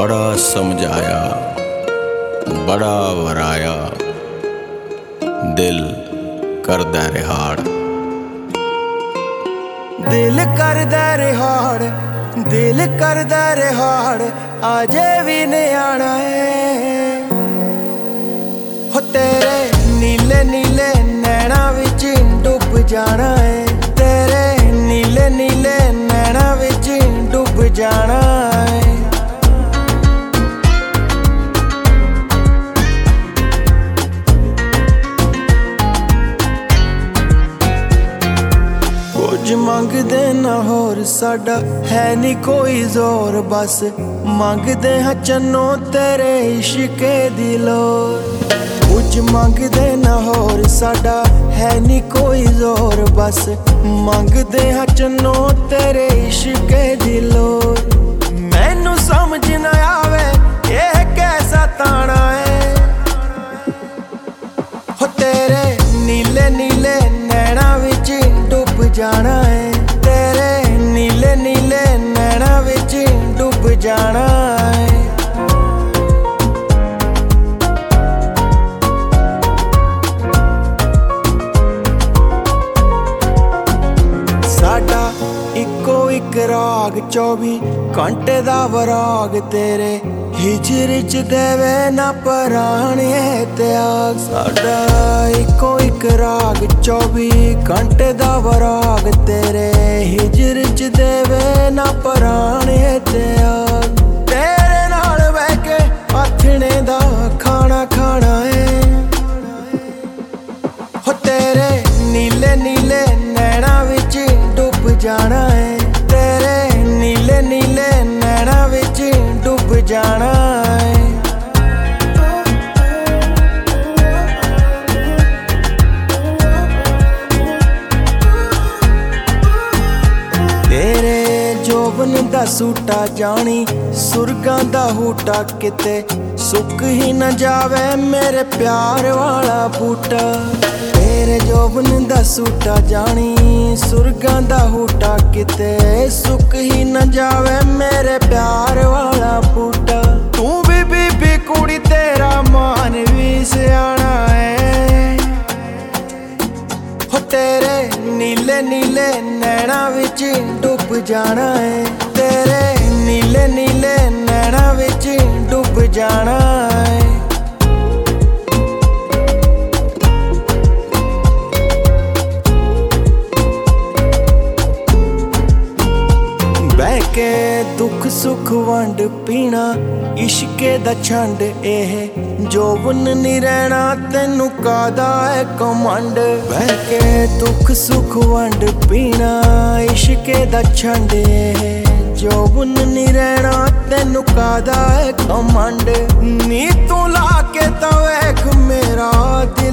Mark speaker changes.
Speaker 1: बड़ा समझाया बड़ा वराया, दिल करदा रिहाड़।
Speaker 2: दिल करदा रिहाड़, दिल करदा रिहाड़, आजे भी नियाणा है हो तेरे नीले नीले नैना विच डुब जाना है, तेरे नीले नीले नैना विच डुब जाना है। कुछ मंगदे ना होर साडा है नी कोई जोर, बस मंगदे हाँ चन्नो तेरे इश्के दी लोर। कुछ मंगदे ना होर साडा है नी कोई जोर, बस मंगदे हाँ चन्नो तेरे इश्के दी लोर। मैनू समझ ना आवे यह कैसा ताना है हो तेरे नीले नीले नैना विच डुब जाना है, तेरे नीले नीले नैना विच डुब जाना है। साडा इको इक राग 24 घंटे दा वराग, तेरे हिजर च देवे ना पराने त्याग। साडा इको इक राग 24 घंटे दा वराग, तेरे हिजर च देवे ना पराने त्याग। तेरे नाल बह के आथणे दा खाना खाना है हो तेरे नीले नीले नैना विच डुब जाना है, तेरे नीले नीले नैना विच डुब जाना है। तेरे जोबन दा सूटा जानी सुरगां दा हूटा, किते सुक ही न जावे मेरे प्यार वाला बूटा। तेरे जोबन दा सूटा जानी सुरगां दा हूटा, किते सुक ही न जावे मेरे प्यार वाला बूटा। तू भी बीबी कुड़ी तेरा मान भी सियाना है हो तेरे नीले नीले नैना विच डुब जाना है, तेरे नीले नीले नैना विच डुब जाना है। के दुख सुख वंड पीना इश्के दा छंड, एह जोबन नी रहना तेनू कादा है कमंड। बह के दुख सुख वंड पीना इश्के दा छंड, एह जोबन नी रहना तेनू कादा है कमंड। नी तू ला के तो वेख मेरा